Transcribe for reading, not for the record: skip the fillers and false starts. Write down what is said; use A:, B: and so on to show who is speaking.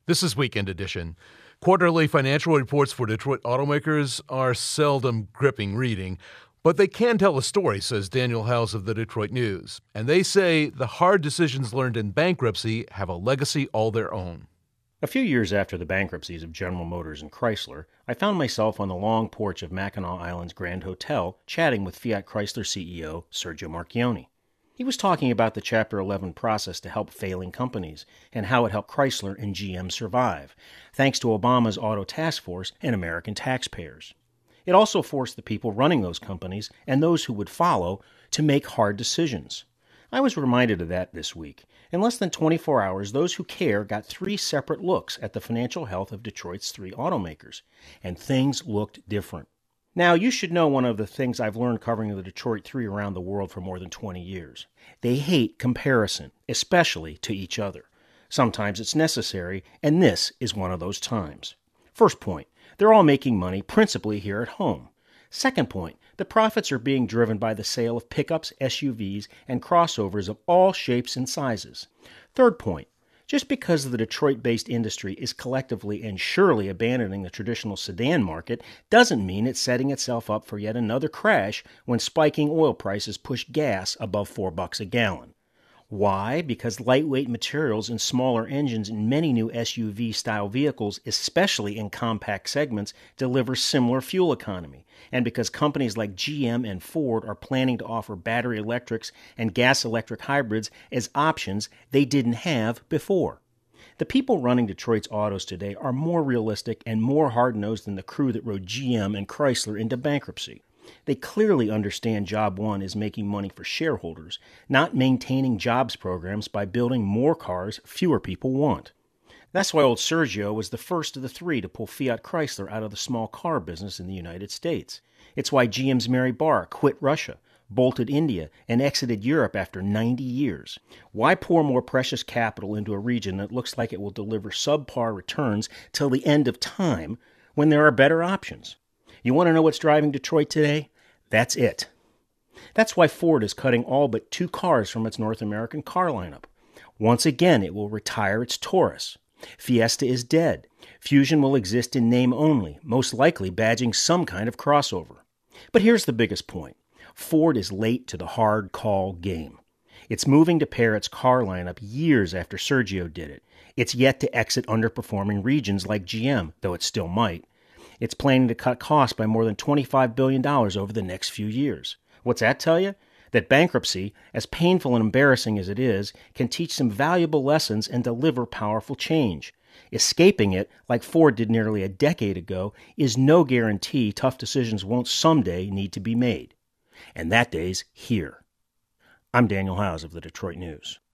A: This is Weekend Edition. Quarterly financial reports for Detroit automakers are seldom gripping reading, but they can tell a story, says Daniel Howes of the Detroit News. And they say the hard decisions learned in bankruptcy have a legacy all their own.
B: A few years after the bankruptcies of General Motors and Chrysler, I found myself on the long porch of Mackinac Island's Grand Hotel chatting with Fiat Chrysler CEO Sergio Marchionne. He was talking about the Chapter 11 process to help failing companies and how it helped Chrysler and GM survive, thanks to Obama's auto task force and American taxpayers. It also forced the people running those companies and those who would follow to make hard decisions. I was reminded of that this week. In less than 24 hours, those who care got 3 separate looks at the financial health of Detroit's 3 automakers, and things looked different. Now, you should know one of the things I've learned covering the Detroit 3 around the world for more than 20 years. They hate comparison, especially to each other. Sometimes it's necessary, and this is one of those times. First point, they're all making money principally here at home. Second point, the profits are being driven by the sale of pickups, SUVs, and crossovers of all shapes and sizes. Third point, just because the Detroit-based industry is collectively and surely abandoning the traditional sedan market doesn't mean it's setting itself up for yet another crash when spiking oil prices push gas above $4 a gallon. Why? Because lightweight materials and smaller engines in many new SUV-style vehicles, especially in compact segments, deliver similar fuel economy, and because companies like GM and Ford are planning to offer battery electrics and gas-electric hybrids as options they didn't have before. The people running Detroit's autos today are more realistic and more hard-nosed than the crew that rode GM and Chrysler into bankruptcy. They clearly understand Job 1 is making money for shareholders, not maintaining jobs programs by building more cars fewer people want. That's why old Sergio was the first of the 3 to pull Fiat Chrysler out of the small car business in the United States. It's why GM's Mary Barra quit Russia, bolted India, and exited Europe after 90 years. Why pour more precious capital into a region that looks like it will deliver subpar returns till the end of time when there are better options? You want to know what's driving Detroit today? That's it. That's why Ford is cutting all but 2 cars from its North American car lineup. Once again, it will retire its Taurus. Fiesta is dead. Fusion will exist in name only, most likely badging some kind of crossover. But here's the biggest point. Ford is late to the hard call game. It's moving to pare its car lineup years after Sergio did it. It's yet to exit underperforming regions like GM, though it still might. It's planning to cut costs by more than $25 billion over the next few years. What's that tell you? That bankruptcy, as painful and embarrassing as it is, can teach some valuable lessons and deliver powerful change. Escaping it, like Ford did nearly a decade ago, is no guarantee tough decisions won't someday need to be made. And that day's here. I'm Daniel Howes of the Detroit News.